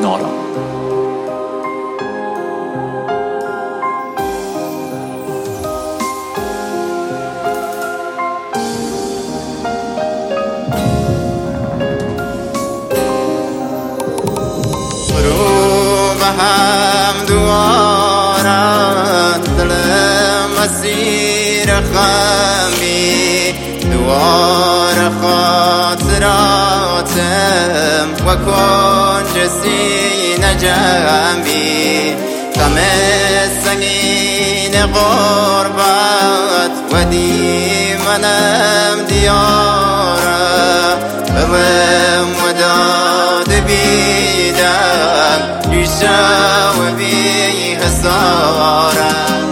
کنارم. هم دوارم دلم اسیر خمی دوار خاطراتم و کنج سینه جمعی غم سنگین غربت و دیمنم دیارم بهم وداد بیدم و بی حسارم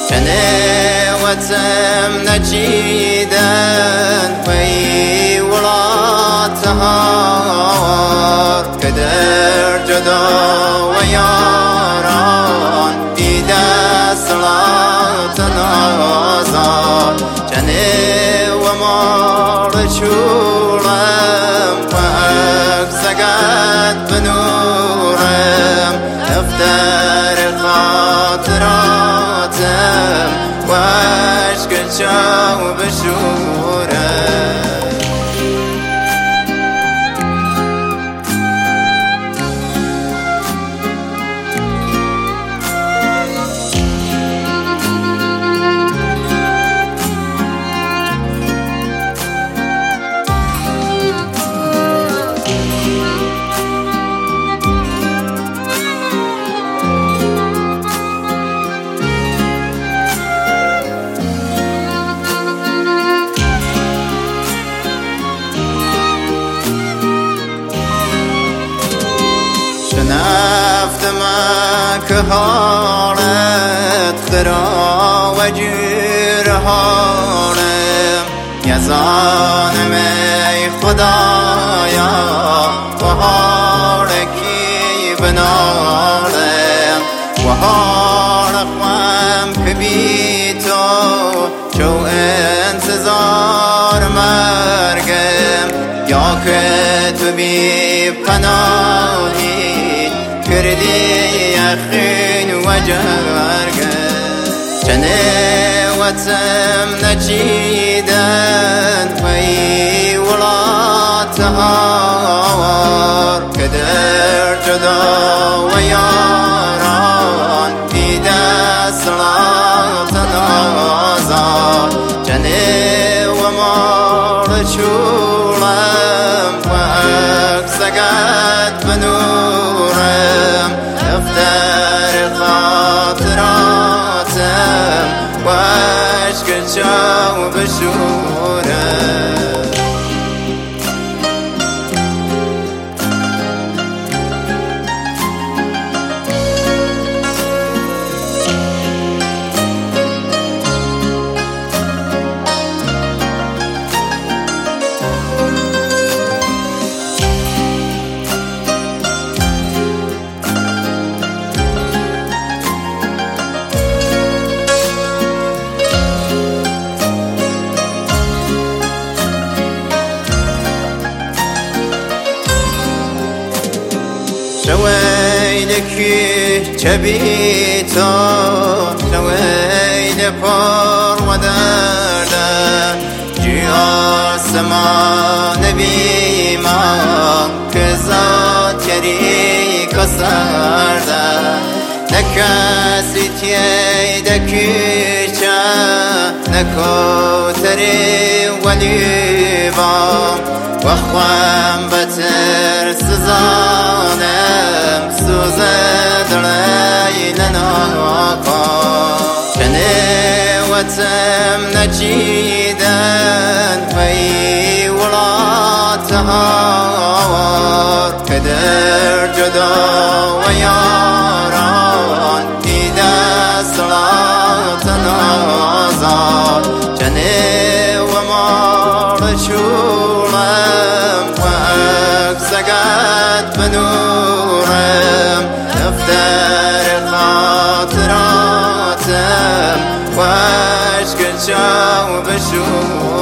شنوتم نجیدن وی ولاتهار کدر جدا و یاران دیده صلات نازار شنو مار شورم و اکسگت بنورم دفتر خاطراتم و عشق جو بشورم شنفتم که حالت خرا و جرحانم یزانم ای خدایا و حالکی بنالم و حالقم که بی تو چو انتظار مرگم یا که تو بی پناهی کردی یخین و جرگم شنوتم نچیدن وی ولاتهار کدر جدا و یاران دیده صلات نازار شنو مار شورم و اکسگت بنورم دفتر خاطراتم و عشق جو بشورم شويلك جبيتو شويل پر ودادا جيا سما نبي ما كزات يري كسردا نكاسي تيدكيشا نكوتري وليبا وخوام بتر سزانم سوزد ريلنا شنوتم نجيدن وي ولاتهار كدر جدا وياران إذا صلاة نازار شنو مار شورم وأكسقت بنورم دفتر خاطراتم وعشق جو بشور